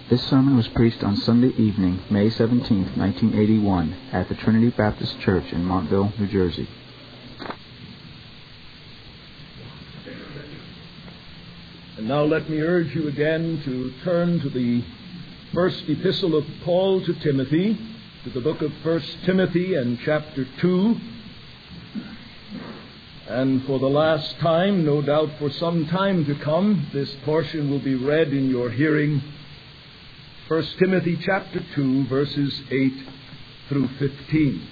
This sermon was preached on Sunday evening, May 17, 1981, at the Trinity Baptist Church in Montville, New Jersey. And now let me urge you again to turn to the first epistle of Paul to Timothy, to the book of 1 Timothy and chapter 2. And for the last time, no doubt for some time to come, this portion will be read in your hearing. 1 Timothy chapter 2, verses 8 through 15.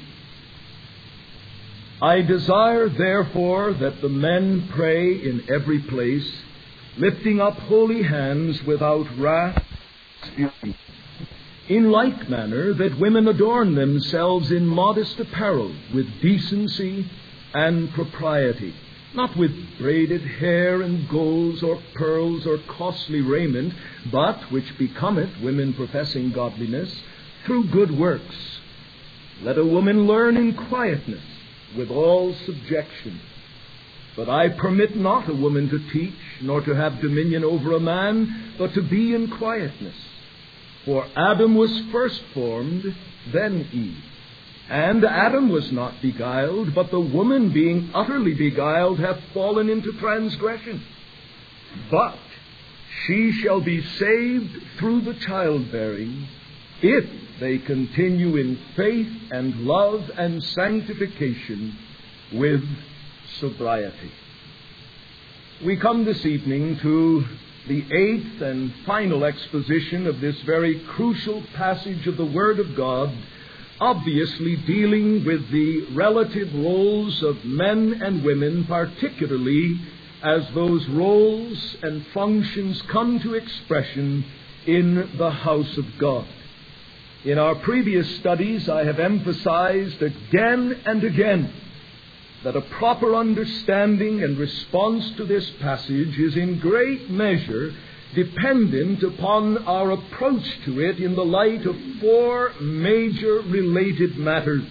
I desire, therefore, that the men pray in every place, lifting up holy hands without wrath or disputing. In like manner, that women adorn themselves in modest apparel, with decency and propriety, not with braided hair and golds or pearls or costly raiment, but which becometh women professing godliness, through good works. Let a woman learn in quietness, with all subjection. But I permit not a woman to teach, nor to have dominion over a man, but to be in quietness. For Adam was first formed, then Eve. And Adam was not beguiled, but the woman, being utterly beguiled, hath fallen into transgression. But she shall be saved through the childbearing, if they continue in faith and love and sanctification with sobriety. We come this evening to the eighth and final exposition of this very crucial passage of the Word of God, obviously dealing with the relative roles of men and women, particularly as those roles and functions come to expression in the house of God. In our previous studies, I have emphasized again and again that a proper understanding and response to this passage is in great measure dependent upon our approach to it in the light of four major related matters.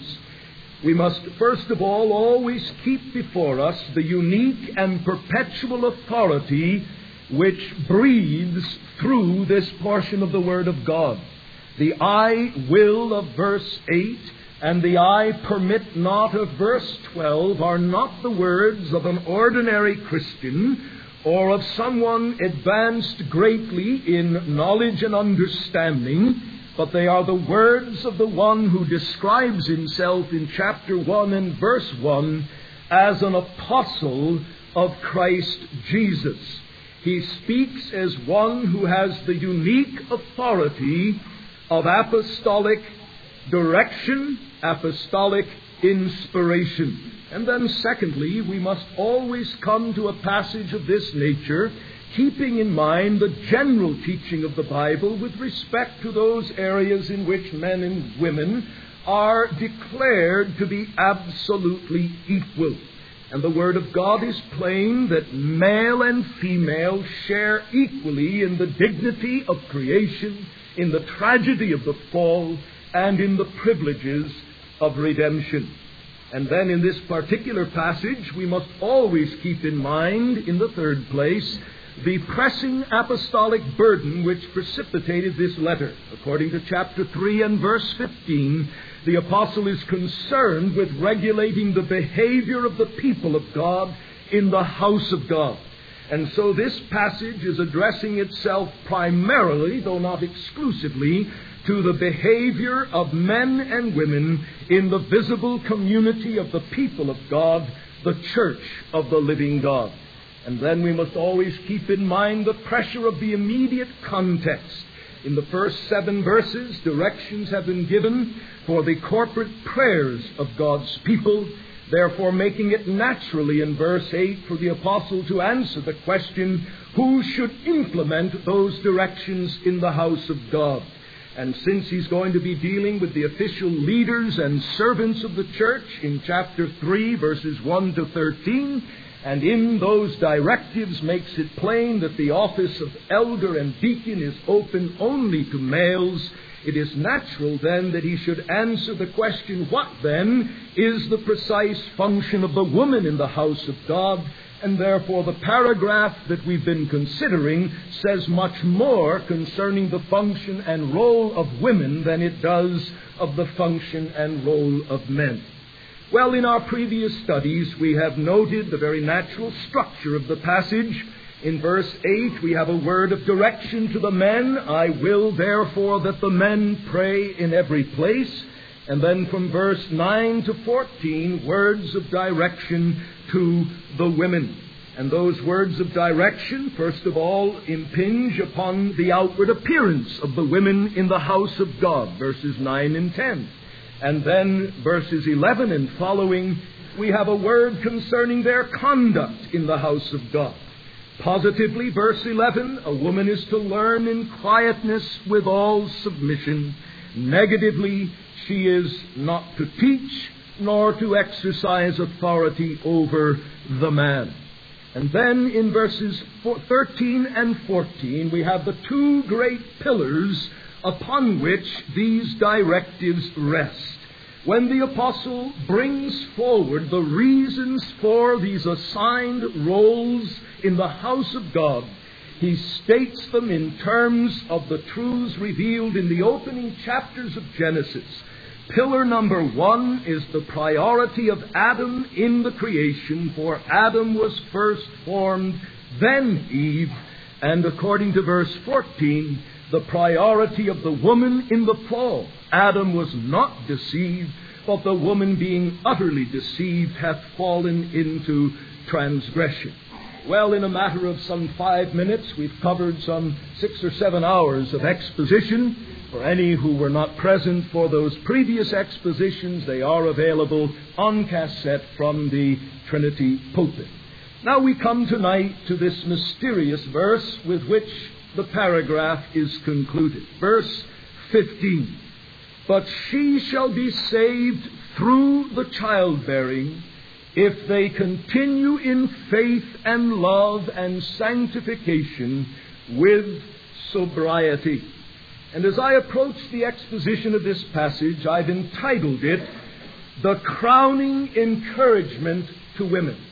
We must, first of all, always keep before us the unique and perpetual authority which breathes through this portion of the Word of God. The I will of verse 8 and the I permit not of verse 12 are not the words of an ordinary Christian or of someone advanced greatly in knowledge and understanding, but they are the words of the one who describes himself in chapter 1 and verse 1 as an apostle of Christ Jesus. He speaks as one who has the unique authority of apostolic direction, apostolic inspiration. And then secondly, we must always come to a passage of this nature, keeping in mind the general teaching of the Bible with respect to those areas in which men and women are declared to be absolutely equal. And the Word of God is plain that male and female share equally in the dignity of creation, in the tragedy of the fall, and in the privileges of redemption. And then in this particular passage, we must always keep in mind, in the third place, the pressing apostolic burden which precipitated this letter. According to chapter 3 and verse 15, the apostle is concerned with regulating the behavior of the people of God in the house of God. And so this passage is addressing itself primarily, though not exclusively, to the behavior of men and women in the visible community of the people of God, the church of the living God. And then we must always keep in mind the pressure of the immediate context. In the first 7 verses, directions have been given for the corporate prayers of God's people, therefore making it naturally in verse 8 for the apostle to answer the question, who should implement those directions in the house of God? And since he's going to be dealing with the official leaders and servants of the church in chapter 3, verses 1 to 13, and in those directives makes it plain that the office of elder and deacon is open only to males, it is natural then that he should answer the question, what then is the precise function of the woman in the house of God? And therefore the paragraph that we've been considering says much more concerning the function and role of women than it does of the function and role of men. Well, in our previous studies, we have noted the very natural structure of the passage. In verse 8, we have a word of direction to the men. I will therefore that the men pray in every place. And then from verse 9 to 14, words of direction to the women. And those words of direction, first of all, impinge upon the outward appearance of the women in the house of God, verses 9 and 10. And then verses 11 and following, we have a word concerning their conduct in the house of God. Positively, verse 11, a woman is to learn in quietness with all submission. Negatively, she is not to teach nor to exercise authority over the man. And then in verses 13 and 14, we have the two great pillars upon which these directives rest. When the apostle brings forward the reasons for these assigned roles in the house of God, he states them in terms of the truths revealed in the opening chapters of Genesis. Pillar number 1 is the priority of Adam in the creation, for Adam was first formed, then Eve. And according to verse 14, the priority of the woman in the fall. Adam was not deceived, but the woman being utterly deceived hath fallen into transgression. Well, in a matter of some 5 minutes, we've covered some 6 or 7 hours of exposition. For any who were not present for those previous expositions, they are available on cassette from the Trinity pulpit. Now we come tonight to this mysterious verse with which the paragraph is concluded. Verse 15. But she shall be saved through the childbearing, if they continue in faith and love and sanctification with sobriety. And as I approach the exposition of this passage, I've entitled it, The Crowning Encouragement to Women.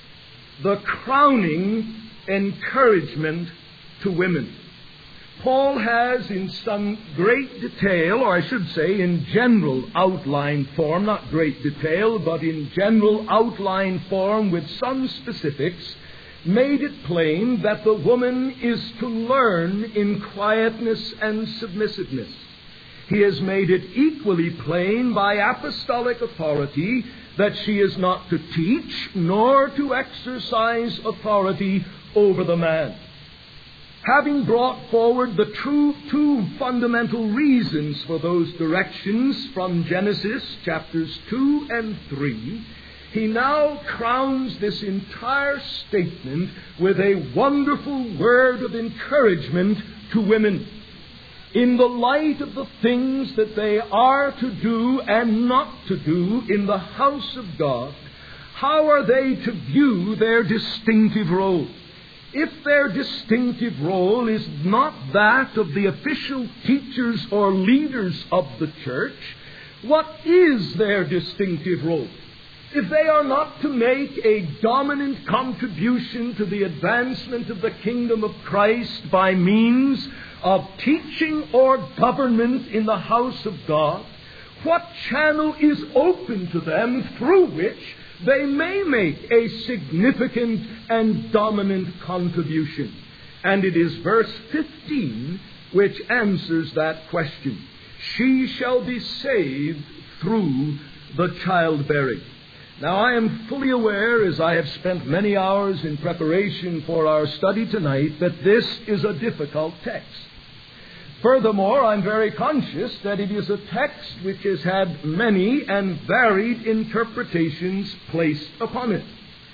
The crowning encouragement to women. Paul has in some great detail, or I should say in general outline form, not great detail, but in general outline form with some specifics, made it plain that the woman is to learn in quietness and submissiveness. He has made it equally plain by apostolic authority that she is not to teach nor to exercise authority over the man. Having brought forward the two fundamental reasons for those directions from Genesis chapters 2 and 3, he now crowns this entire statement with a wonderful word of encouragement to women. In the light of the things that they are to do and not to do in the house of God, how are they to view their distinctive role? If their distinctive role is not that of the official teachers or leaders of the church, what is their distinctive role? If they are not to make a dominant contribution to the advancement of the kingdom of Christ by means of teaching or government in the house of God, what channel is open to them through which they may make a significant and dominant contribution? And it is verse 15 which answers that question. She shall be saved through the childbearing. Now, I am fully aware, as I have spent many hours in preparation for our study tonight, that this is a difficult text. Furthermore, I'm very conscious that it is a text which has had many and varied interpretations placed upon it.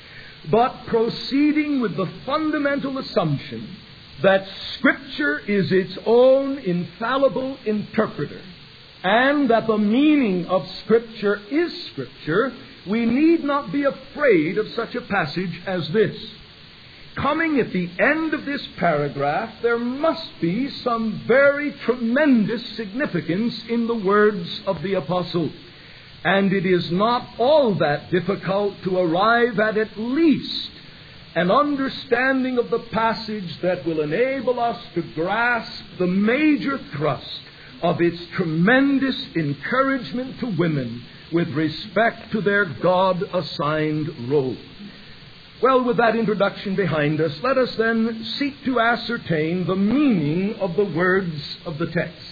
But proceeding with the fundamental assumption that Scripture is its own infallible interpreter, and that the meaning of Scripture is Scripture, we need not be afraid of such a passage as this. Coming at the end of this paragraph, there must be some very tremendous significance in the words of the apostle. And it is not all that difficult to arrive at least an understanding of the passage that will enable us to grasp the major thrust of its tremendous encouragement to women with respect to their God-assigned role. Well, with that introduction behind us, let us then seek to ascertain the meaning of the words of the text.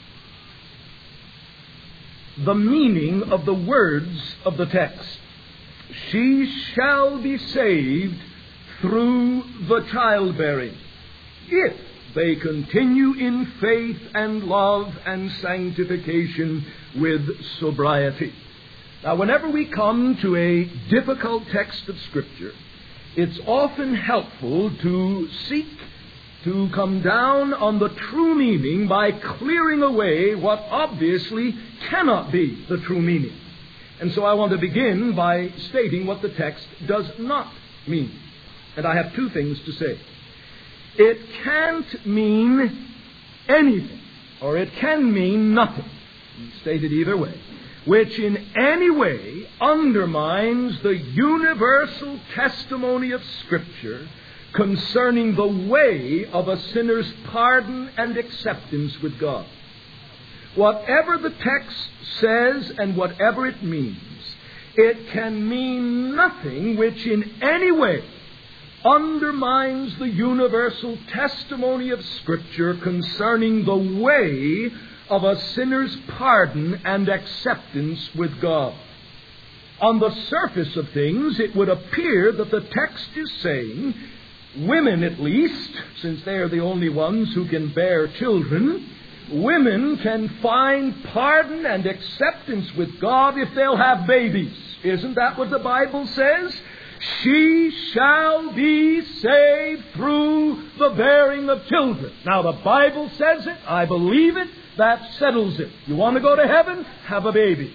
The meaning of the words of the text. She shall be saved through the childbearing, if they continue in faith and love and sanctification with sobriety. Now, whenever we come to a difficult text of Scripture, it's often helpful to seek to come down on the true meaning by clearing away what obviously cannot be the true meaning. And so I want to begin by stating what the text does not mean. And I have two things to say. It can't mean anything, or it can mean nothing, stated either way, which in any way undermines the universal testimony of Scripture concerning the way of a sinner's pardon and acceptance with God. Whatever the text says and whatever it means, it can mean nothing which in any way undermines the universal testimony of Scripture concerning the way of a sinner's pardon and acceptance with God. On the surface of things, it would appear that the text is saying women, at least, since they are the only ones who can bear children, women can find pardon and acceptance with God if they'll have babies. Isn't that what the Bible says? She shall be saved through the bearing of children. Now, the Bible says it. I believe it. That settles it. You want to go to heaven? Have a baby.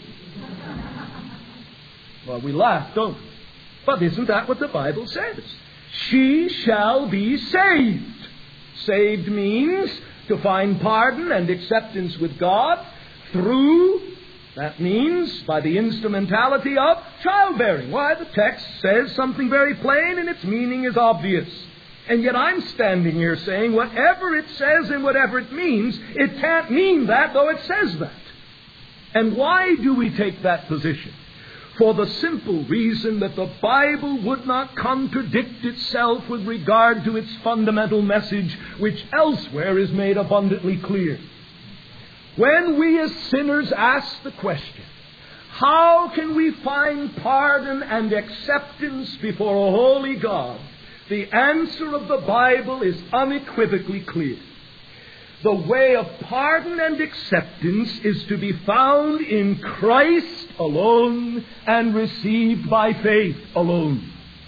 Well, we laugh, don't we? But isn't that what the Bible says? She shall be saved. Saved means to find pardon and acceptance with God through, that means by the instrumentality of childbearing. Why, the text says something very plain and its meaning is obvious. And yet I'm standing here saying whatever it says and whatever it means, it can't mean that, though it says that. And why do we take that position? For the simple reason that the Bible would not contradict itself with regard to its fundamental message, which elsewhere is made abundantly clear. When we as sinners ask the question, how can we find pardon and acceptance before a holy God? The answer of the Bible is unequivocally clear. The way of pardon and acceptance is to be found in Christ alone and received by faith alone.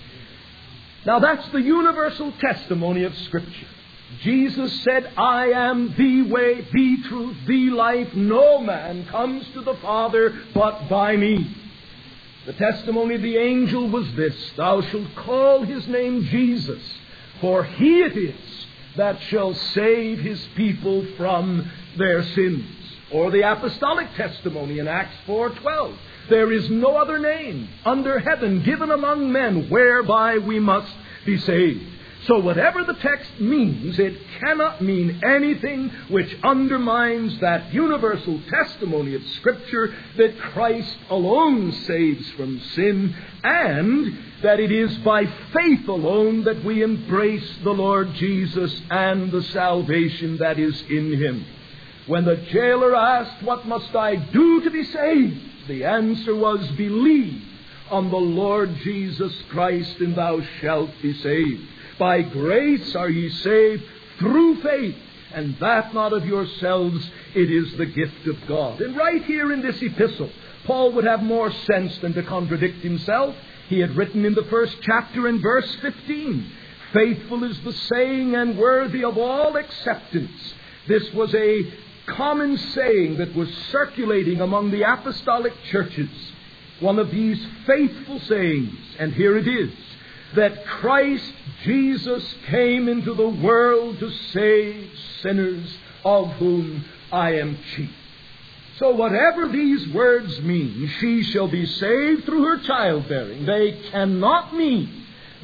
Now that's the universal testimony of Scripture. Jesus said, I am the way, the truth, the life. No man comes to the Father but by me. The testimony of the angel was this: thou shalt call his name Jesus, for he it is that shall save his people from their sins. Or the apostolic testimony in Acts 4:12. There is no other name under heaven given among men whereby we must be saved. So whatever the text means, it cannot mean anything which undermines that universal testimony of Scripture that Christ alone saves from sin, and that it is by faith alone that we embrace the Lord Jesus and the salvation that is in Him. When the jailer asked, what must I do to be saved? The answer was, believe on the Lord Jesus Christ and thou shalt be saved. By grace are ye saved through faith, and that not of yourselves, it is the gift of God. And right here in this epistle, Paul would have more sense than to contradict himself. He had written in the first chapter in verse 15, faithful is the saying and worthy of all acceptance. This was a common saying that was circulating among the apostolic churches. One of these faithful sayings, and here it is, that Christ Jesus came into the world to save sinners, of whom I am chief. So whatever these words mean, she shall be saved through her childbearing, they cannot mean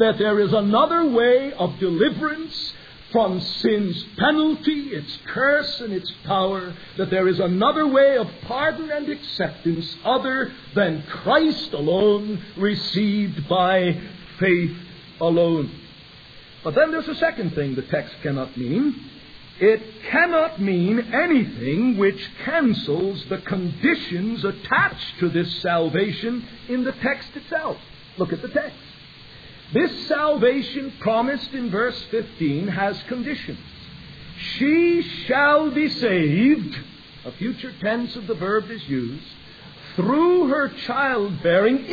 that there is another way of deliverance from sin's penalty, its curse, and its power, that there is another way of pardon and acceptance other than Christ alone, received by faith alone. But then there's a second thing the text cannot mean. It cannot mean anything which cancels the conditions attached to this salvation in the text itself. Look at the text. This salvation promised in verse 15 has conditions. She shall be saved, a future tense of the verb is used, through her childbearing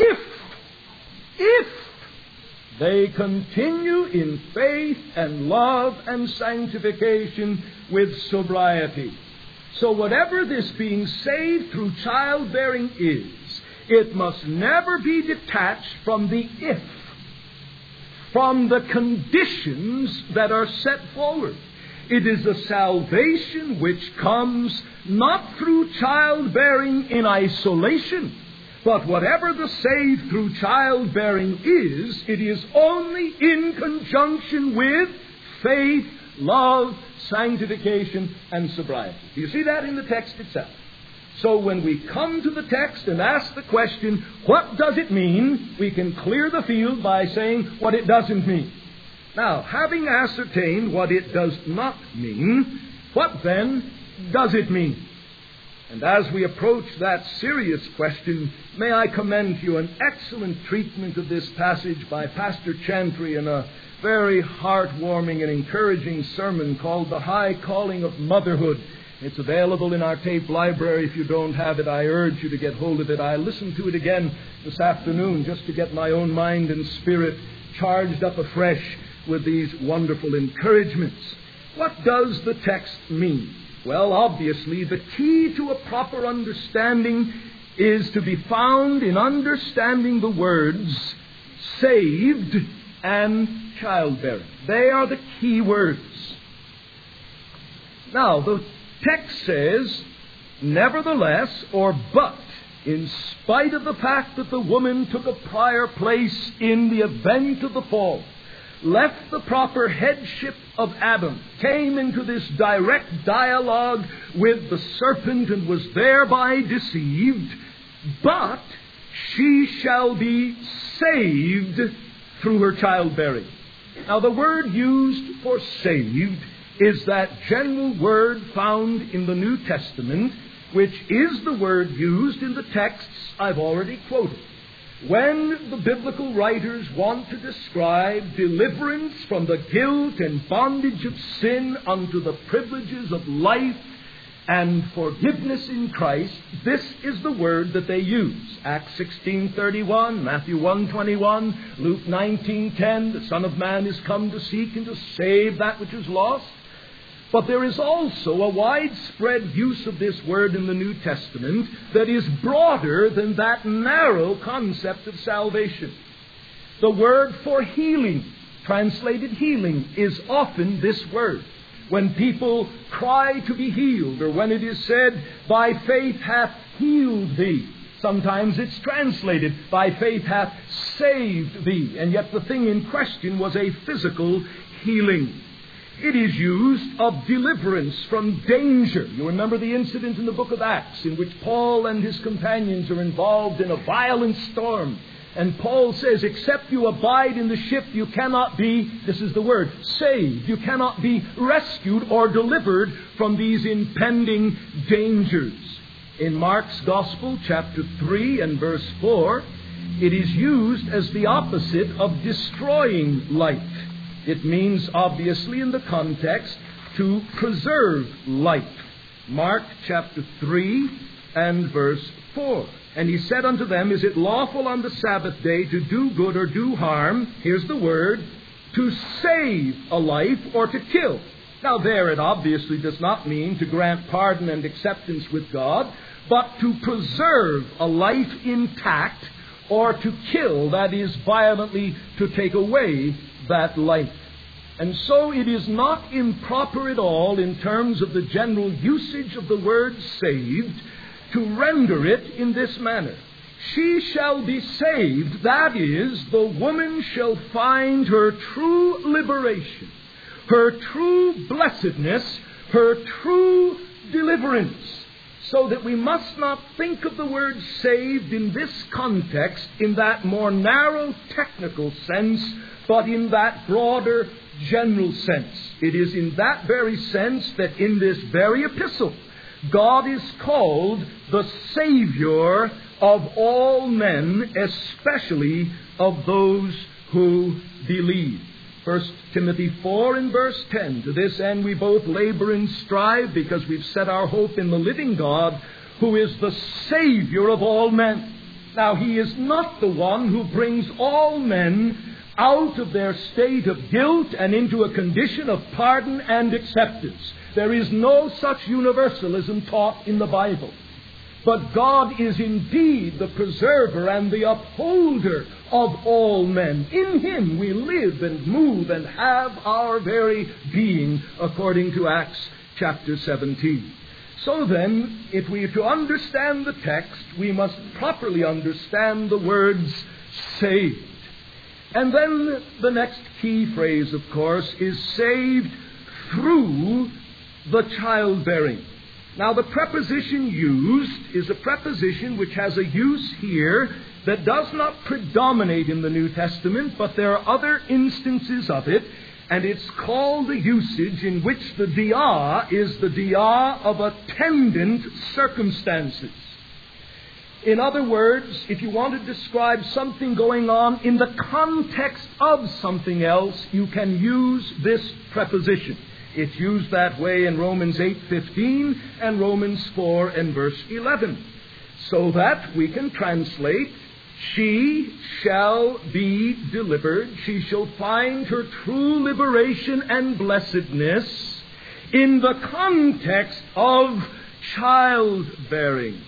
if they continue in faith and love and sanctification with sobriety. So whatever this being saved through childbearing is, it must never be detached from the if, from the conditions that are set forward. It is a salvation which comes not through childbearing in isolation, but whatever the saved through childbearing is, it is only in conjunction with faith, love, sanctification, and sobriety. Do you see that in the text itself? So when we come to the text and ask the question, what does it mean? We can clear the field by saying what it doesn't mean. Now, having ascertained what it does not mean, what then does it mean? And as we approach that serious question, may I commend to you an excellent treatment of this passage by Pastor Chantry in a very heartwarming and encouraging sermon called The High Calling of Motherhood. It's available in our tape library. If you don't have it, I urge you to get hold of it. I listened to it again this afternoon just to get my own mind and spirit charged up afresh with these wonderful encouragements. What does the text mean? Well, obviously, the key to a proper understanding is to be found in understanding the words saved and childbearing. They are the key words. Now, the text says, nevertheless, or but, in spite of the fact that the woman took a prior place in the event of the fall, left the proper headship of Adam, came into this direct dialogue with the serpent and was thereby deceived, but she shall be saved through her childbearing. Now, the word used for saved is that general word found in the New Testament, which is the word used in the texts I've already quoted. When the biblical writers want to describe deliverance from the guilt and bondage of sin unto the privileges of life and forgiveness in Christ, this is the word that they use. Acts 16:31, Matthew 1:21, Luke 19:10, the Son of Man is come to seek and to save that which is lost. But there is also a widespread use of this word in the New Testament that is broader than that narrow concept of salvation. The word for healing, translated healing, is often this word. When people cry to be healed, or when it is said, by faith hath healed thee, sometimes it's translated, by faith hath saved thee, and yet the thing in question was a physical healing. It is used of deliverance from danger. You remember the incident in the book of Acts in which Paul and his companions are involved in a violent storm. And Paul says, except you abide in the ship, you cannot be, this is the word, saved. You cannot be rescued or delivered from these impending dangers. In Mark's Gospel, chapter 3 and verse 4, it is used as the opposite of destroying life. It means, obviously, in the context, to preserve life. Mark chapter 3 and verse 4. And he said unto them, is it lawful on the Sabbath day to do good or do harm? Here's the word, to save a life or to kill. Now there it obviously does not mean to grant pardon and acceptance with God, but to preserve a life intact or to kill, that is, violently to take away that life. And so it is not improper at all in terms of the general usage of the word saved to render it in this manner. she shall be saved. That is, the woman shall find her true liberation, her true blessedness, her true deliverance. So that we must not think of the word saved in this context, in that more narrow technical sense, but in that broader general sense. It is in that very sense that in this very epistle, God is called the Savior of all men, especially of those who believe. 1 Timothy 4 and verse 10, to this end we both labor and strive, because we've set our hope in the living God, who is the Savior of all men. Now, He is not the one who brings all men out of their state of guilt and into a condition of pardon and acceptance. There is no such universalism taught in the Bible. But God is indeed the preserver and the upholder of all men. In Him we live and move and have our very being, according to Acts chapter 17. So then, if we are to understand the text, we must properly understand the words saved. And then the next key phrase, of course, is saved through the childbearing. Now, the preposition used is a preposition which has a use here that does not predominate in the New Testament, but there are other instances of it, and it's called the usage in which the dia is the dia of attendant circumstances. In other words, if you want to describe something going on in the context of something else, you can use this preposition. It's used that way in Romans 8:15 and Romans 4 and verse 11. So that we can translate, she shall be delivered, she shall find her true liberation and blessedness in the context of childbearing.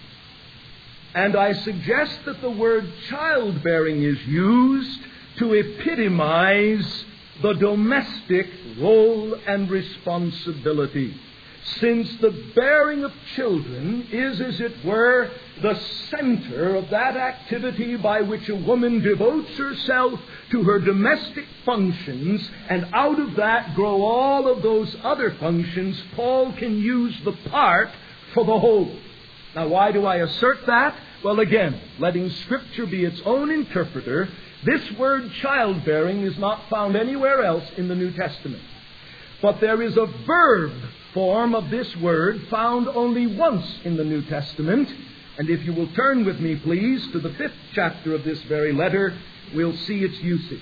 And I suggest that the word childbearing is used to epitomize the domestic role and responsibility, since the bearing of children is, as it were, the center of that activity by which a woman devotes herself to her domestic functions, and out of that grow all of those other functions. Paul can use the part for the whole. Now, why do I assert that? Well, again, letting Scripture be its own interpreter, this word childbearing is not found anywhere else in the New Testament. But there is a verb form of this word found only once in the New Testament. And if you will turn with me, please, to the 5th chapter of this very letter, we'll see its usage.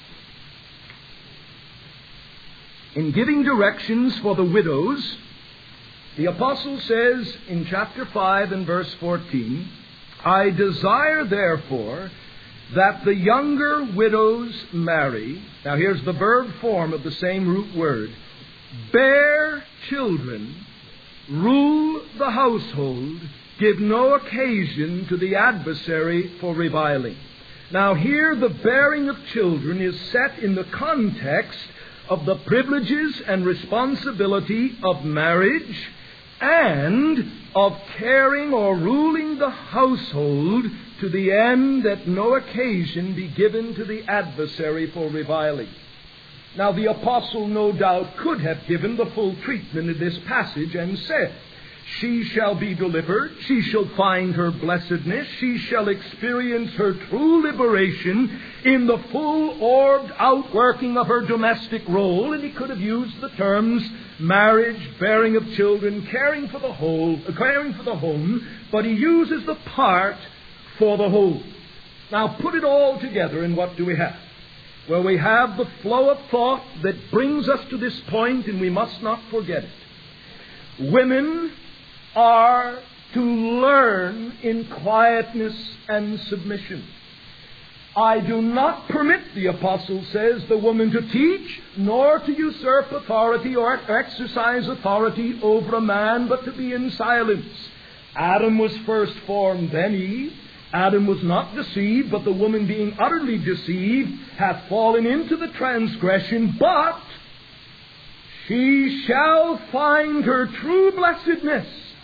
In giving directions for the widows, the apostle says in chapter 5 and verse 14, I desire, therefore, that the younger widows marry. Now here's the verb form of the same root word. Bear children, rule the household, give no occasion to the adversary for reviling. Now here the bearing of children is set in the context of the privileges and responsibility of marriage and of caring or ruling the household to the end that no occasion be given to the adversary for reviling. Now, the apostle no doubt could have given the full treatment of this passage and said, she shall be delivered, she shall find her blessedness, she shall experience her true liberation in the full orbed outworking of her domestic role. And he could have used the terms marriage, bearing of children, caring for the home, but he uses the part for the whole. Now put it all together, and what do we have? Well, we have the flow of thought that brings us to this point, and we must not forget it. Women are to learn in quietness and submission. I do not permit, the apostle says, the woman to teach, nor to usurp authority or exercise authority over a man, but to be in silence. Adam was first formed, then Eve. Adam was not deceived, but the woman, being utterly deceived, hath fallen into the transgression, but she shall find her true blessedness.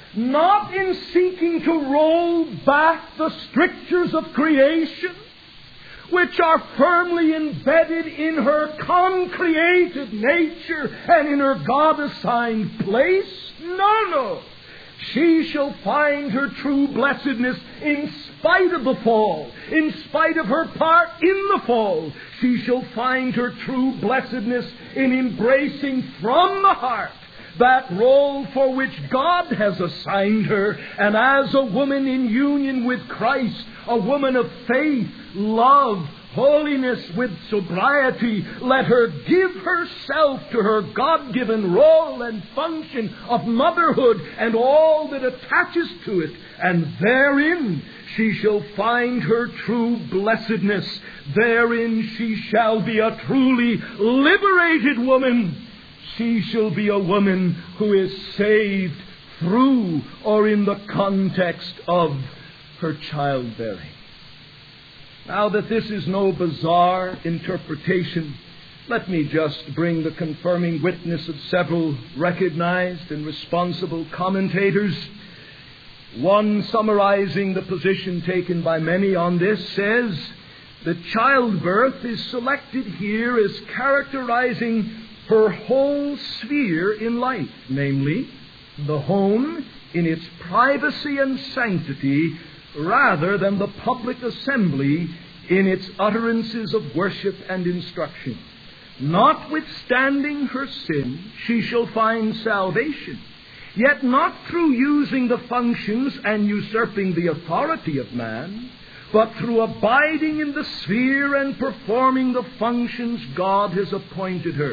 not in seeking to roll back the strictures of creation, which are firmly embedded in her concreated nature and in her God-assigned place. No. She shall find her true blessedness in spite of the fall, in spite of her part in the fall. She shall find her true blessedness in embracing from the heart that role for which God has assigned her, and as a woman in union with Christ, a woman of faith, love, holiness with sobriety, let her give herself to her God-given role and function of motherhood and all that attaches to it, and therein she shall find her true blessedness. Therein she shall be a truly liberated woman. She shall be a woman who is saved through or in the context of her childbearing. Now that this is no bizarre interpretation, let me just bring the confirming witness of several recognized and responsible commentators. One, summarizing the position taken by many on this, says that childbirth is selected here as characterizing her whole sphere in life, namely the home in its privacy and sanctity, rather than the public assembly in its utterances of worship and instruction. Notwithstanding her sin, she shall find salvation, yet not through using the functions and usurping the authority of man, but through abiding in the sphere and performing the functions God has appointed her.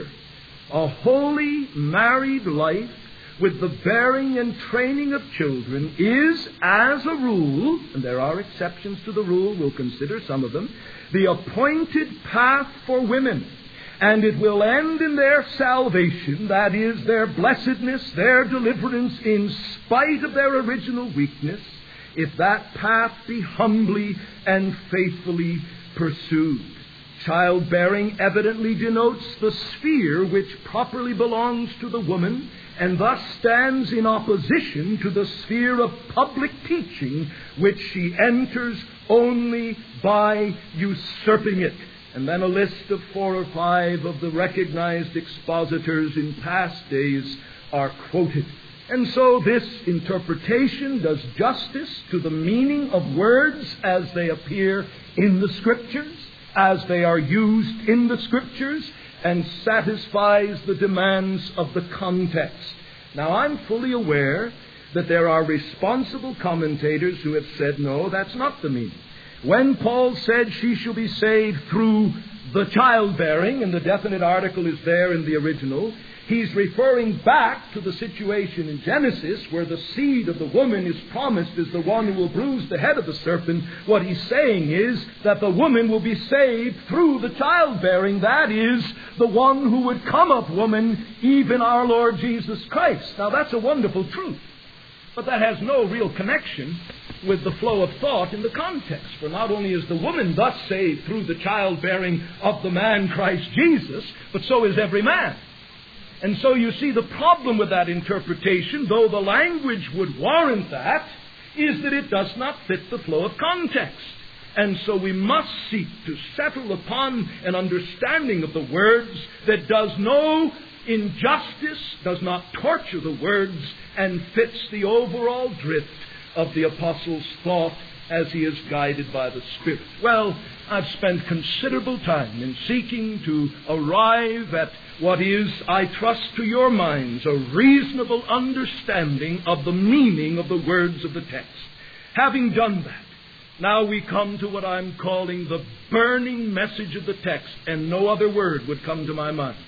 A holy married life with the bearing and training of children is, as a rule, and there are exceptions to the rule, we'll consider some of them, the appointed path for women. And it will end in their salvation, that is, their blessedness, their deliverance, in spite of their original weakness, if that path be humbly and faithfully pursued. Childbearing evidently denotes the sphere which properly belongs to the woman, and thus stands in opposition to the sphere of public teaching, which she enters only by usurping it. And then a list of 4 or 5 of the recognized expositors in past days are quoted. And so this interpretation does justice to the meaning of words as they appear in the Scriptures, as they are used in the Scriptures, and satisfies the demands of the context. Now, I'm fully aware that there are responsible commentators who have said, no, that's not the meaning. When Paul said she shall be saved through the childbearing, and the definite article is there in the original, he's referring back to the situation in Genesis where the seed of the woman is promised as the one who will bruise the head of the serpent. What he's saying is that the woman will be saved through the childbearing. That is, the one who would come of woman, even our Lord Jesus Christ. Now that's a wonderful truth, but that has no real connection with the flow of thought in the context. For not only is the woman thus saved through the childbearing of the man Christ Jesus, but so is every man. And so you see the problem with that interpretation, though the language would warrant that, is that it does not fit the flow of context. And so we must seek to settle upon an understanding of the words that does no injustice, does not torture the words, and fits the overall drift of the Apostle's thought as he is guided by the Spirit. Well, I've spent considerable time in seeking to arrive at what is, I trust to your minds, a reasonable understanding of the meaning of the words of the text. Having done that, now we come to what I'm calling the burning message of the text, and no other word would come to my mind.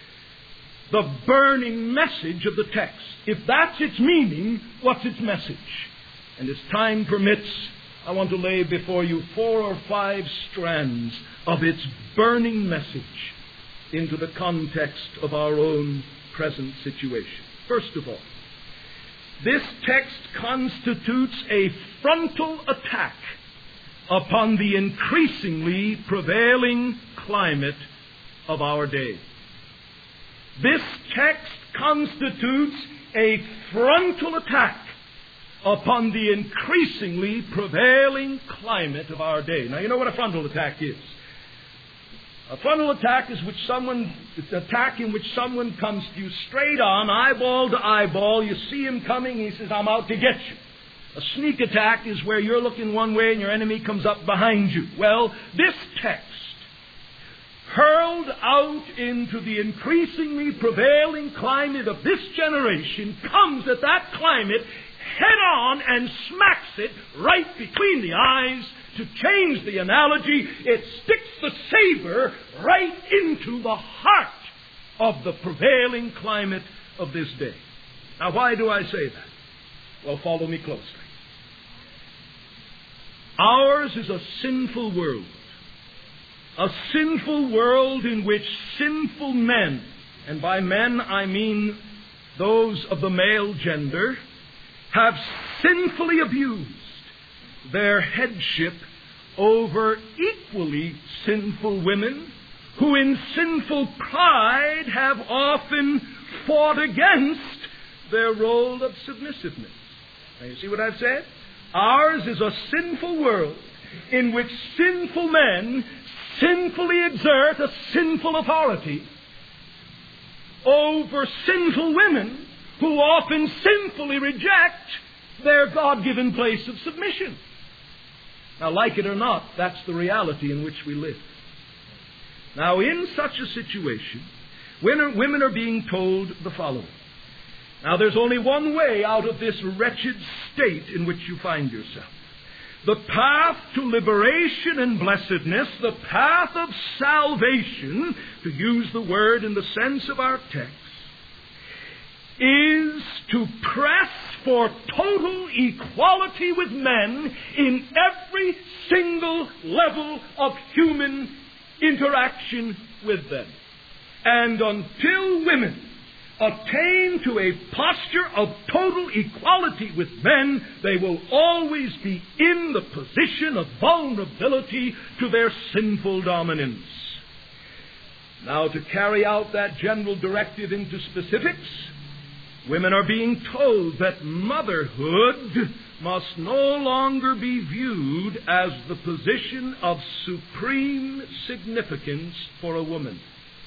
The burning message of the text. If that's its meaning, what's its message? And as time permits, I want to lay before you 4 or 5 strands of its burning message into the context of our own present situation. First of all, this text constitutes a frontal attack upon the increasingly prevailing climate of our day. This text constitutes a frontal attack upon the increasingly prevailing climate of our day. Now, you know what a frontal attack is. A frontal attack is it's an attack in which someone comes to you straight on, eyeball to eyeball. You see him coming, he says, I'm out to get you. A sneak attack is where you're looking one way and your enemy comes up behind you. Well, this text, hurled out into the increasingly prevailing climate of this generation, comes at that climate head on and smacks it right between the eyes. To change the analogy, it sticks the saber right into the heart of the prevailing climate of this day. Now, why do I say that? Well, follow me closely. Ours is a sinful world. A sinful world in which sinful men, and by men I mean those of the male gender, have sinfully abused their headship over equally sinful women who in sinful pride have often fought against their role of submissiveness. Now you see what I've said? Ours is a sinful world in which sinful men sinfully exert a sinful authority over sinful women who often sinfully reject their God-given place of submission. Now, like it or not, that's the reality in which we live. Now, in such a situation, women are being told the following. Now, there's only one way out of this wretched state in which you find yourself. The path to liberation and blessedness, the path of salvation, to use the word in the sense of our text, is to press for total equality with men in every single level of human interaction with them. And until women attain to a posture of total equality with men, they will always be in the position of vulnerability to their sinful dominance. Now, to carry out that general directive into specifics, women are being told that motherhood must no longer be viewed as the position of supreme significance for a woman.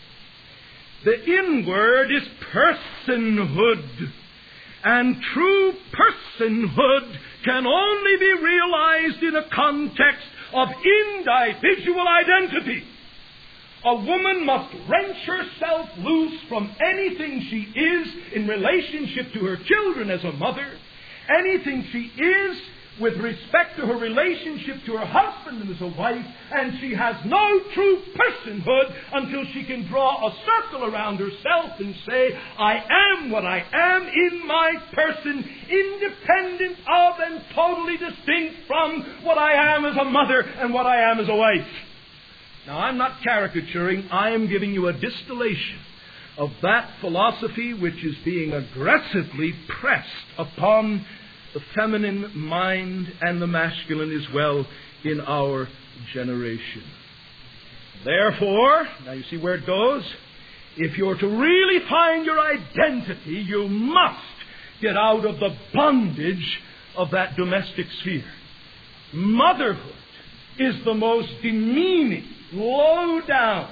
The inward is personhood, and true personhood can only be realized in a context of individual identity. A woman must wrench herself loose from anything she is in relationship to her children as a mother, anything she is with respect to her relationship to her husband and as a wife, and she has no true personhood until she can draw a circle around herself and say, I am what I am in my person, independent of and totally distinct from what I am as a mother and what I am as a wife. Now, I'm not caricaturing. I am giving you a distillation of that philosophy which is being aggressively pressed upon the feminine mind and the masculine as well in our generation. Therefore, now you see where it goes. If you're to really find your identity, you must get out of the bondage of that domestic sphere. Motherhood is the most demeaning, low-down,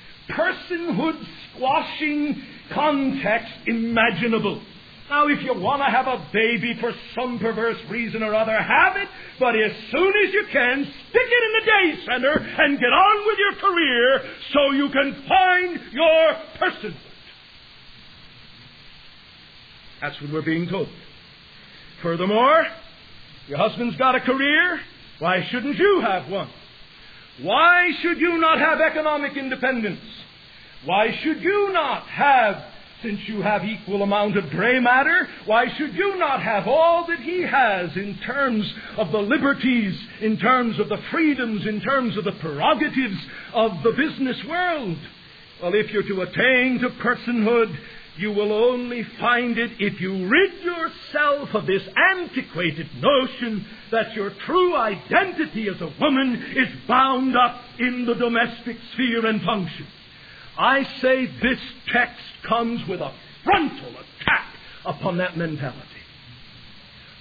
personhood-squashing context imaginable. Now, if you want to have a baby for some perverse reason or other, have it, but as soon as you can, stick it in the day center and get on with your career so you can find your personhood. That's what we're being told. Furthermore, your husband's got a career. Why shouldn't you have one? Why should you not have economic independence? Why should you not have, since you have equal amount of gray matter, why should you not have all that he has in terms of the liberties, in terms of the freedoms, in terms of the prerogatives of the business world? Well, if you're to attain to personhood, you will only find it if you rid yourself of this antiquated notion that your true identity as a woman is bound up in the domestic sphere and function. I say this text comes with a frontal attack upon that mentality.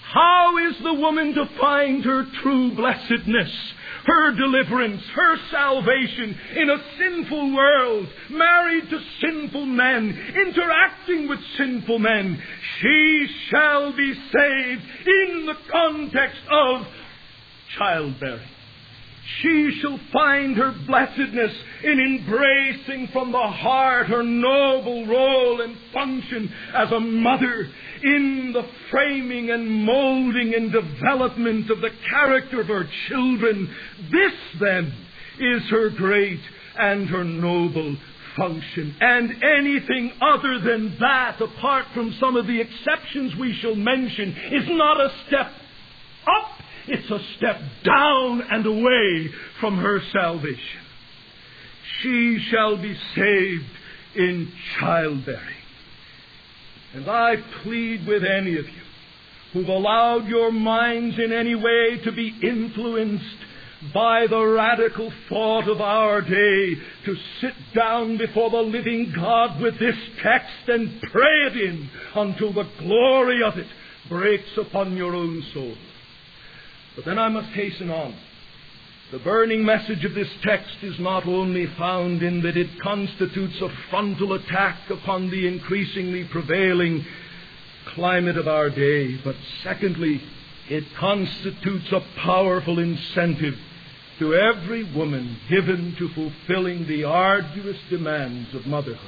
How is the woman to find her true blessedness, her deliverance, her salvation in a sinful world, married to sinful men, interacting with sinful men? She shall be saved in the context of childbearing. She shall find her blessedness in embracing from the heart her noble role and function as a mother, in the framing and molding and development of the character of her children. This, then, is her great and her noble function. And anything other than that, apart from some of the exceptions we shall mention, is not a step up. It's a step down and away from her salvation. She shall be saved in childbearing. And I plead with any of you who've allowed your minds in any way to be influenced by the radical thought of our day, to sit down before the living God with this text and pray it in until the glory of it breaks upon your own soul. But then I must hasten on. The burning message of this text is not only found in that it constitutes a frontal attack upon the increasingly prevailing climate of our day, but secondly, it constitutes a powerful incentive to every woman given to fulfilling the arduous demands of motherhood.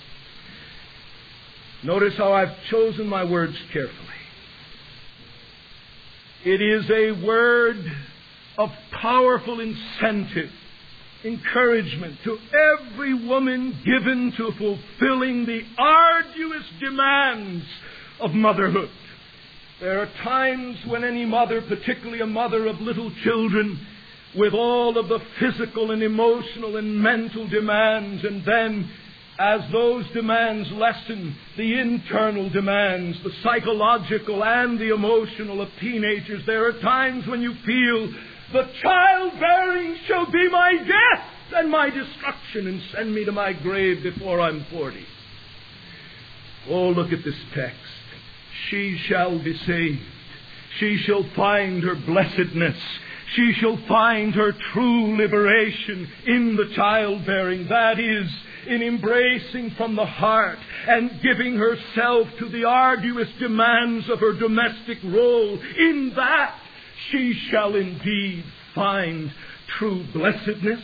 Notice how I've chosen my words carefully. It is a word of powerful incentive, encouragement to every woman given to fulfilling the arduous demands of motherhood. There are times when any mother, particularly a mother of little children, with all of the physical and emotional and mental demands, and then as those demands lessen, the internal demands, the psychological and the emotional of teenagers, there are times when you feel the childbearing shall be my death and my destruction and send me to my grave before I'm 40. Oh, look at this text. She shall be saved. She shall find her blessedness. She shall find her true liberation in the childbearing. That is, in embracing from the heart and giving herself to the arduous demands of her domestic role. In that, she shall indeed find true blessedness.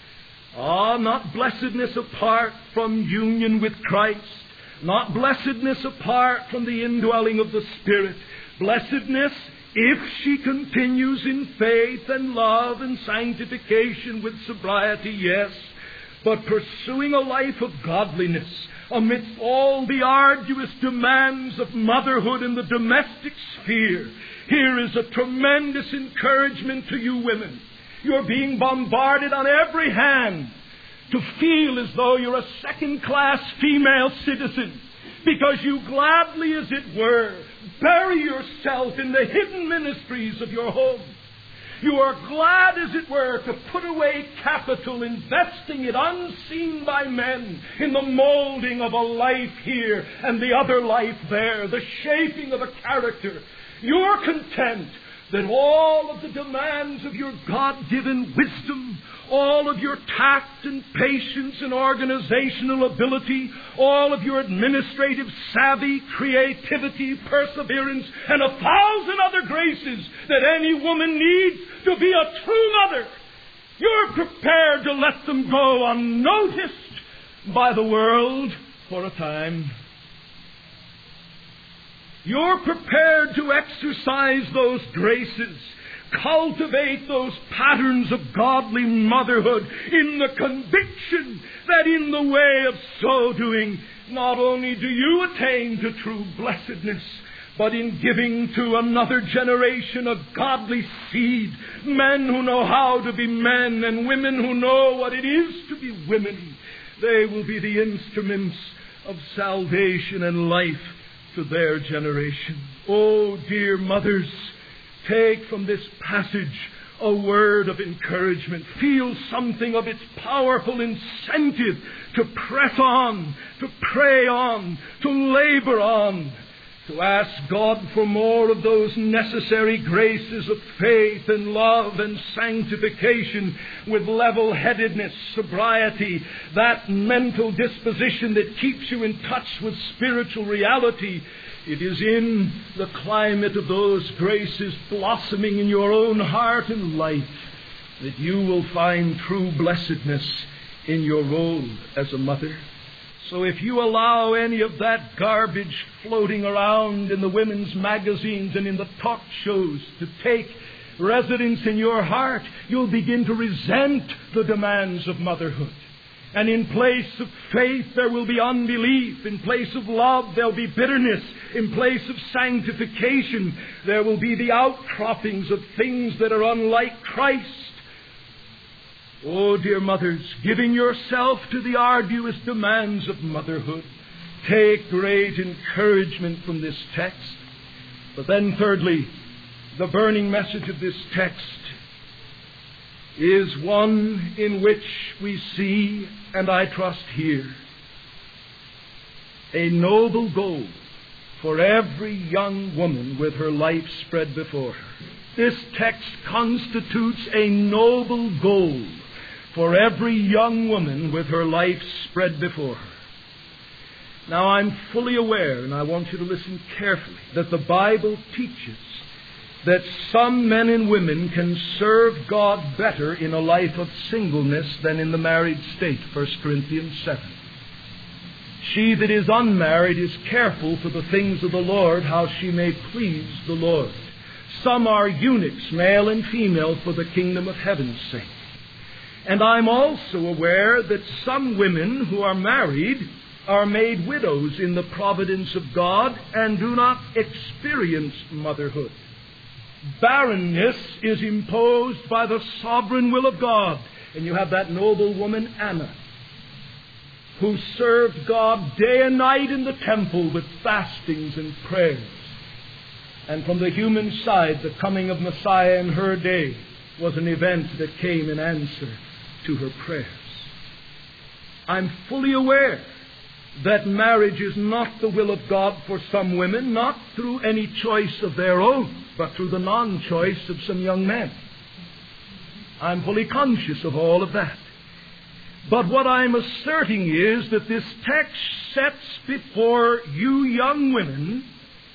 Not blessedness apart from union with Christ. Not blessedness apart from the indwelling of the Spirit. Blessedness if she continues in faith and love and sanctification with sobriety, yes. But pursuing a life of godliness amidst all the arduous demands of motherhood in the domestic sphere. Here is a tremendous encouragement to you women. You're being bombarded on every hand to feel as though you're a second-class female citizen, because you gladly, as it were, bury yourself in the hidden ministries of your home. You are glad, as it were, to put away capital, investing it unseen by men in the molding of a life here and the other life there, the shaping of a character. You're content that all of the demands of your God-given wisdom, all of your tact and patience and organizational ability, all of your administrative savvy, creativity, perseverance, and 1,000 other graces that any woman needs to be a true mother, you're prepared to let them go unnoticed by the world for a time. You're prepared to exercise those graces, cultivate those patterns of godly motherhood in the conviction that in the way of so doing, not only do you attain to true blessedness, but in giving to another generation a godly seed, men who know how to be men and women who know what it is to be women, they will be the instruments of salvation and life to their generation. Oh, dear mothers, take from this passage a word of encouragement. Feel something of its powerful incentive to press on, to pray on, to labor on. to ask God for more of those necessary graces of faith and love and sanctification with level-headedness, sobriety, that mental disposition that keeps you in touch with spiritual reality. It is in the climate of those graces blossoming in your own heart and life that you will find true blessedness in your role as a mother. So if you allow any of that garbage floating around in the women's magazines and in the talk shows to take residence in your heart, you'll begin to resent the demands of motherhood. And in place of faith, there will be unbelief. In place of love, there'll be bitterness. In place of sanctification, there will be the outcroppings of things that are unlike Christ. Oh, dear mothers, giving yourself to the arduous demands of motherhood, take great encouragement from this text. But then thirdly, the burning message of this text is one in which we see, and I trust hear, a noble goal for every young woman with her life spread before her. This text constitutes a noble goal for every young woman with her life spread before her. Now, I'm fully aware, and I want you to listen carefully, that the Bible teaches that some men and women can serve God better in a life of singleness than in the married state, 1 Corinthians 7. She that is unmarried is careful for the things of the Lord, how she may please the Lord. Some are eunuchs, male and female, for the kingdom of heaven's sake. And I'm also aware that some women who are married are made widows in the providence of God and do not experience motherhood. Barrenness is imposed by the sovereign will of God. And you have that noble woman, Anna, who served God day and night in the temple with fastings and prayers. And from the human side, the coming of Messiah in her day was an event that came in answer to her prayers. I'm fully aware that marriage is not the will of God for some women, not through any choice of their own, but through the non-choice of some young men. I'm fully conscious of all of that. But what I'm asserting is that this text sets before you young women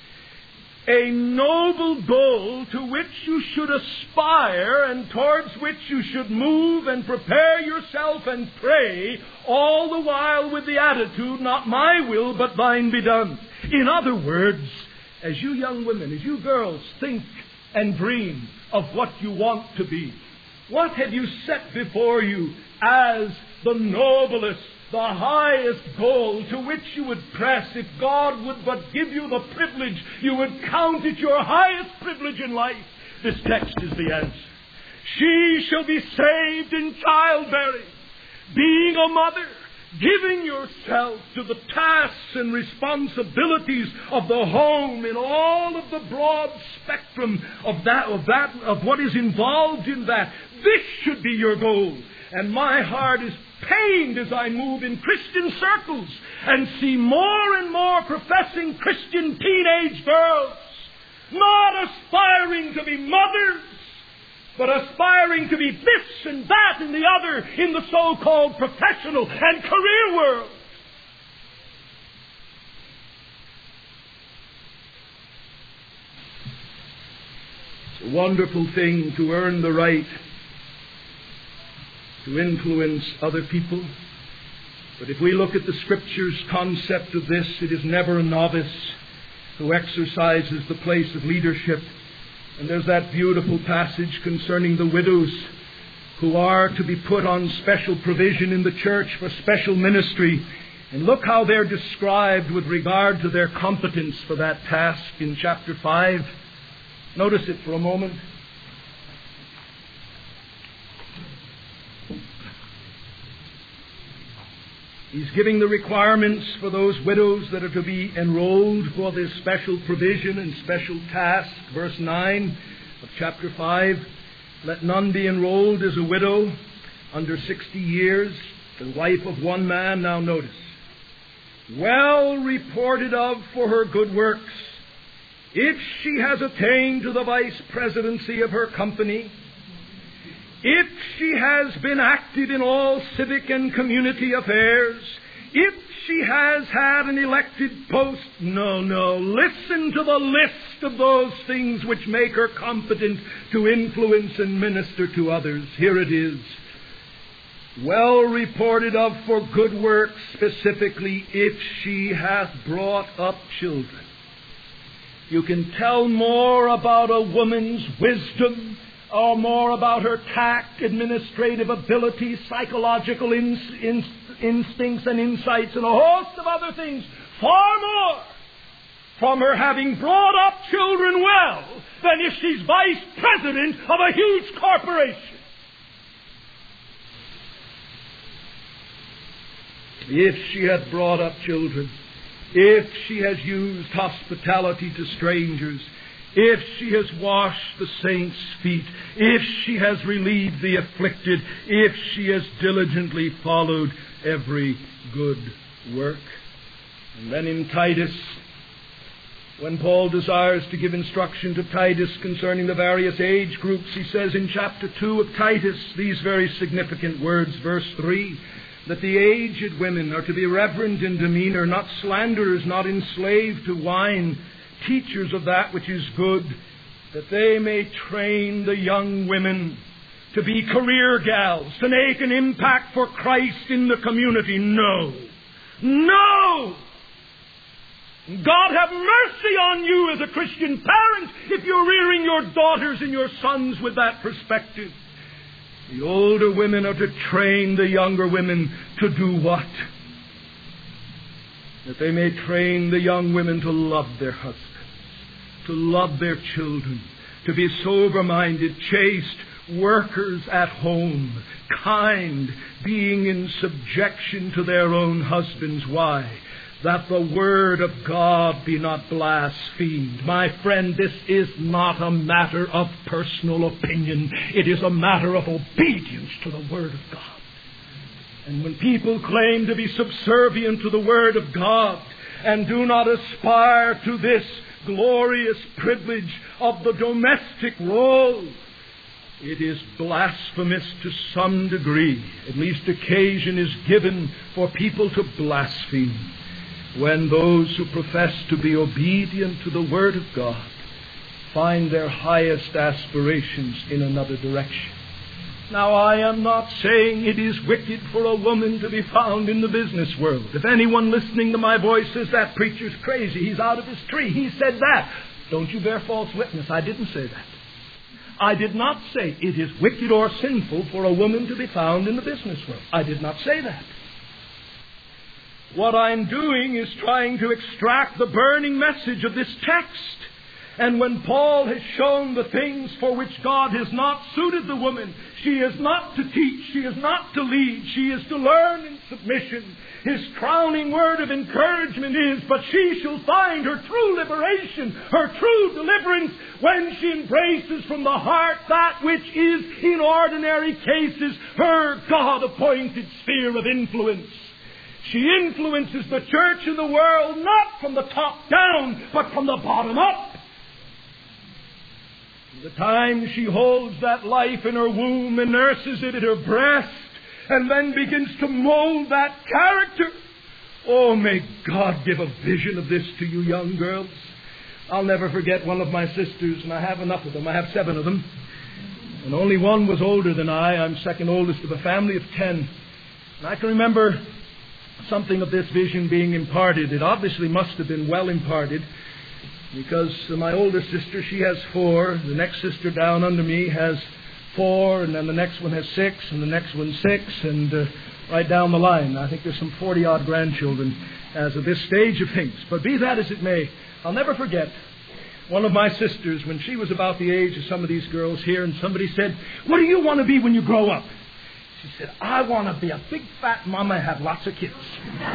a noble goal to which you should aspire and towards which you should move and prepare yourself and pray, all the while with the attitude, not my will, but thine be done. In other words, as you young women, as you girls think and dream of what you want to be, what have you set before you as the noblest, the highest goal to which you would press? If God would but give you the privilege, you would count it your highest privilege in life. This text is the answer. She shall be saved in childbearing, being a mother, giving yourself to the tasks and responsibilities of the home in all of the broad spectrum of what is involved in that. This should be your goal. And my heart is pained as I move in Christian circles and see more and more professing Christian teenage girls not aspiring to be mothers, but aspiring to be this and that and the other in the so-called professional and career world. It's a wonderful thing to earn the right to influence other people. But if we look at the Scripture's concept of this, it is never a novice who exercises the place of leadership. And there's that beautiful passage concerning the widows who are to be put on special provision in the church for special ministry. And look how they're described with regard to their competence for that task in chapter 5. Notice it for a moment. He's giving the requirements for those widows that are to be enrolled for this special provision and special task. Verse 9 of chapter 5. Let none be enrolled as a widow under 60 years, the wife of one man. Now notice. Well reported of for her good works, if she has attained to the vice presidency of her company, if she has been active in all civic and community affairs, if she has had an elected post, no, listen to the list of those things which make her competent to influence and minister to others. Here it is. Well reported of for good works, specifically if she hath brought up children. You can tell more about a woman's wisdom, or more about her tact, administrative ability, psychological instincts and insights, and a host of other things, far more from her having brought up children well than if she's vice president of a huge corporation. If she had brought up children, if she has used hospitality to strangers, if she has washed the saints' feet, if she has relieved the afflicted, if she has diligently followed every good work. And then in Titus, when Paul desires to give instruction to Titus concerning the various age groups, he says in chapter 2 of Titus these very significant words, verse 3, that the aged women are to be reverent in demeanor, not slanderers, not enslaved to wine, teachers of that which is good, that they may train the young women to be career gals, to make an impact for Christ in the community. No! God have mercy on you as a Christian parent if you're rearing your daughters and your sons with that perspective. The older women are to train the younger women to do what? That they may train the young women to love their husbands, to love their children, to be sober-minded, chaste, workers at home, kind, being in subjection to their own husbands. Why? That the word of God be not blasphemed. My friend, this is not a matter of personal opinion. It is a matter of obedience to the word of God. And when people claim to be subservient to the word of God and do not aspire to this glorious privilege of the domestic role, it is blasphemous to some degree. At least occasion is given for people to blaspheme when those who profess to be obedient to the Word of God find their highest aspirations in another direction. Now, I am not saying it is wicked for a woman to be found in the business world. If anyone listening to my voice says that preacher's crazy, he's out of his tree, he said that, don't you bear false witness. I didn't say that. I did not say it is wicked or sinful for a woman to be found in the business world. I did not say that. What I'm doing is trying to extract the burning message of this text. And when Paul has shown the things for which God has not suited the woman, she is not to teach, she is not to lead, she is to learn in submission. His crowning word of encouragement is, but she shall find her true liberation, her true deliverance, when she embraces from the heart that which is, in ordinary cases, her God-appointed sphere of influence. She influences the church and the world not from the top down, but from the bottom up. The time she holds that life in her womb and nurses it at her breast and then begins to mold that character. Oh, may God give a vision of this to you young girls. I'll never forget one of my sisters, and I have enough of them. I have 7 of them. And only one was older than I. I'm second oldest of a family of 10. And I can remember something of this vision being imparted. It obviously must have been well imparted, because my oldest sister, she has 4. The next sister down under me has 4, and then the next one has 6, and the next one 6, and right down the line. I think there's some 40-odd grandchildren as of this stage of things. But be that as it may, I'll never forget one of my sisters when she was about the age of some of these girls here, and somebody said, "What do you want to be when you grow up?" She said, "I want to be a big fat mama and have lots of kids."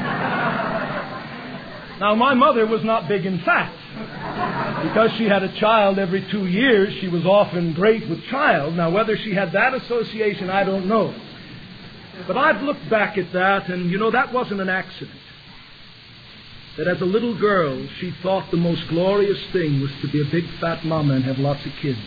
Now, my mother was not big and fat. Because she had a child every 2 years, she was often great with child. Now, whether she had that association, I don't know. But I've looked back at that, and, that wasn't an accident. that as a little girl she thought the most glorious thing was to be a big fat mama and have lots of kids.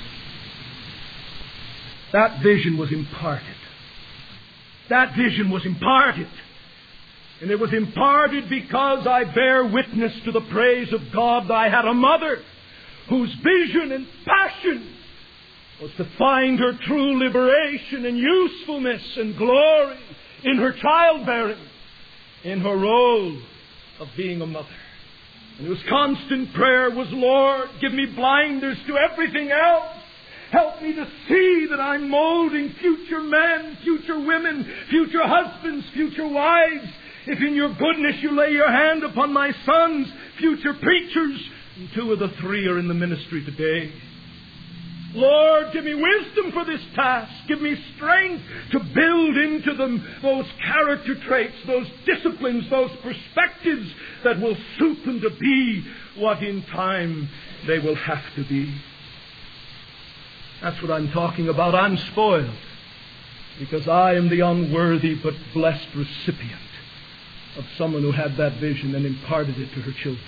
That vision was imparted. That vision was imparted. And it was imparted because I bear witness to the praise of God that I had a mother whose vision and passion was to find her true liberation and usefulness and glory in her childbearing, in her role of being a mother. And whose constant prayer was, Lord, give me blinders to everything else. Help me to see that I'm molding future men, future women, future husbands, future wives. If in your goodness you lay your hand upon my sons, future preachers, and 2 of the 3 are in the ministry today. Lord, give me wisdom for this task. Give me strength to build into them those character traits, those disciplines, those perspectives that will suit them to be what in time they will have to be. That's what I'm talking about. I'm spoiled because I am the unworthy but blessed recipient of someone who had that vision and imparted it to her children.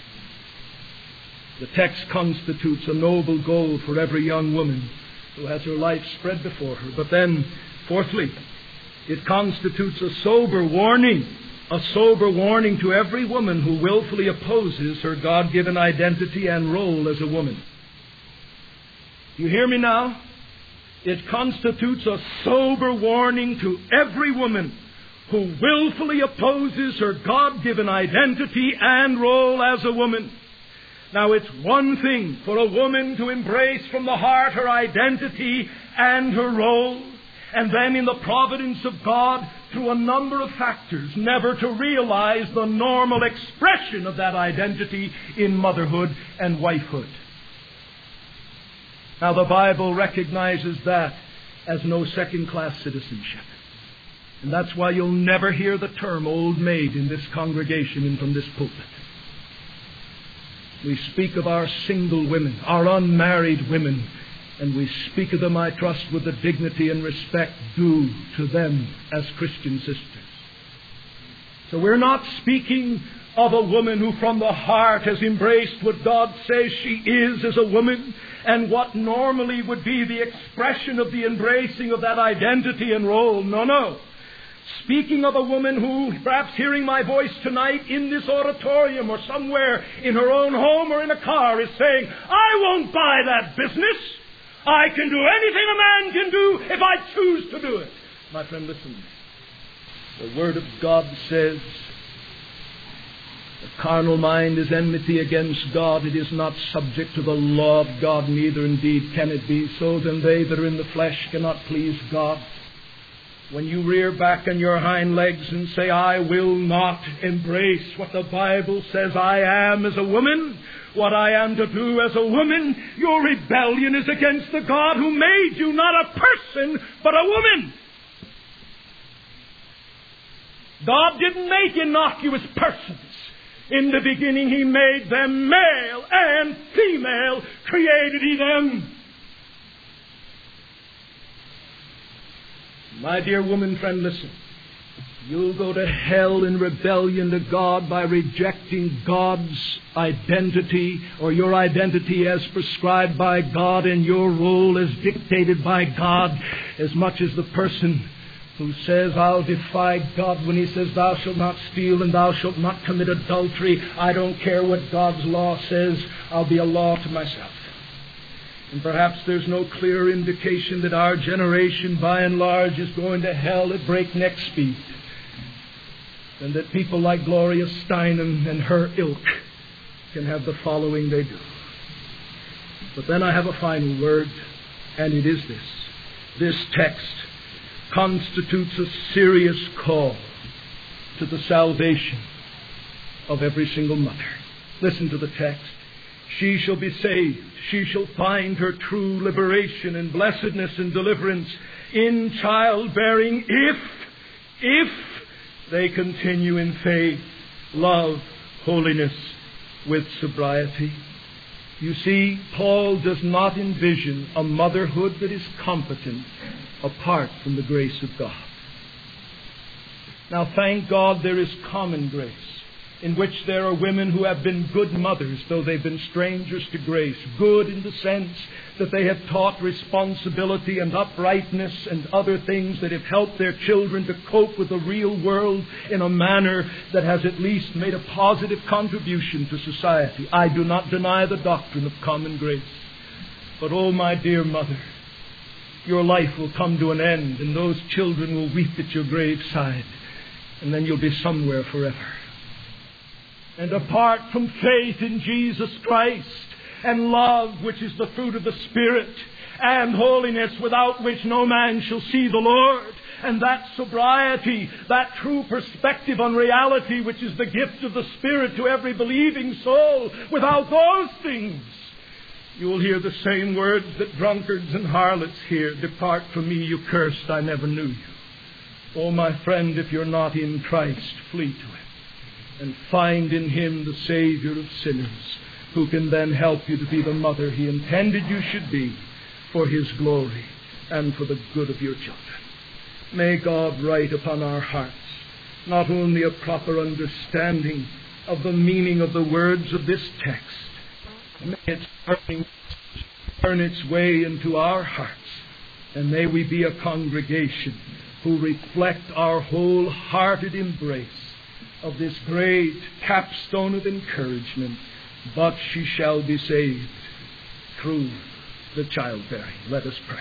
The text constitutes a noble goal for every young woman who has her life spread before her. But then, fourthly, it constitutes a sober warning to every woman who willfully opposes her God-given identity and role as a woman. You hear me now? It constitutes a sober warning to every woman who willfully opposes her God-given identity and role as a woman. Now, it's one thing for a woman to embrace from the heart her identity and her role, and then in the providence of God, through a number of factors, never to realize the normal expression of that identity in motherhood and wifehood. Now, the Bible recognizes that as no second-class citizenship. And that's why you'll never hear the term old maid in this congregation and from this pulpit. We speak of our single women, our unmarried women, and we speak of them, I trust, with the dignity and respect due to them as Christian sisters. So we're not speaking of a woman who from the heart has embraced what God says she is as a woman, and what normally would be the expression of the embracing of that identity and role. No. Speaking of a woman who, perhaps hearing my voice tonight in this auditorium or somewhere in her own home or in a car, is saying, I won't buy that business. I can do anything a man can do if I choose to do it. My friend, listen. The Word of God says, the carnal mind is enmity against God. It is not subject to the law of God, neither indeed can it be so. Then they that are in the flesh cannot please God. When you rear back on your hind legs and say, I will not embrace what the Bible says I am as a woman, what I am to do as a woman, your rebellion is against the God who made you, not a person, but a woman. God didn't make innocuous persons. In the beginning He made them male and female, created He them. My dear woman friend, listen. You'll go to hell in rebellion to God by rejecting God's identity, or your identity as prescribed by God and your role as dictated by God, as much as the person who says, I'll defy God when He says, thou shalt not steal and thou shalt not commit adultery. I don't care what God's law says. I'll be a law to myself. And perhaps there's no clearer indication that our generation, by and large, is going to hell at breakneck speed than that people like Gloria Steinem and her ilk can have the following they do. But then I have a final word, and it is this. This text constitutes a serious call to the salvation of every single mother. Listen to the text. She shall be saved. She shall find her true liberation and blessedness and deliverance in childbearing if they continue in faith, love, holiness, with sobriety. You see, Paul does not envision a motherhood that is competent apart from the grace of God. Now, thank God there is common grace. in which there are women who have been good mothers, though they've been strangers to grace. Good in the sense that they have taught responsibility and uprightness and other things that have helped their children to cope with the real world in a manner that has at least made a positive contribution to society. I do not deny the doctrine of common grace. But, oh, my dear mother, your life will come to an end, and those children will weep at your graveside, and then you'll be somewhere forever. And apart from faith in Jesus Christ, and love, which is the fruit of the Spirit, and holiness, without which no man shall see the Lord, and that sobriety, that true perspective on reality, which is the gift of the Spirit to every believing soul, without those things, you will hear the same words that drunkards and harlots hear: "Depart from me, you cursed, I never knew you." Oh, my friend, if you're not in Christ, flee to Him and find in Him the Savior of sinners, who can then help you to be the mother He intended you should be for His glory and for the good of your children. May God write upon our hearts not only a proper understanding of the meaning of the words of this text, may it turn its way into our hearts, and may we be a congregation who reflect our wholehearted embrace of this great capstone of encouragement: "But she shall be saved through the childbearing." Let us pray.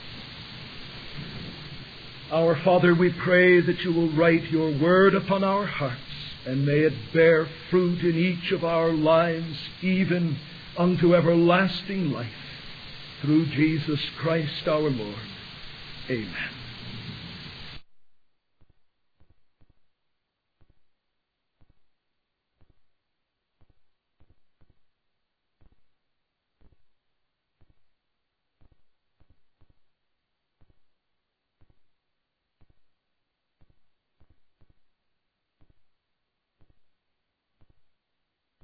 Our Father, we pray that you will write your word upon our hearts, and may it bear fruit in each of our lives, even unto everlasting life, through Jesus Christ our Lord. Amen.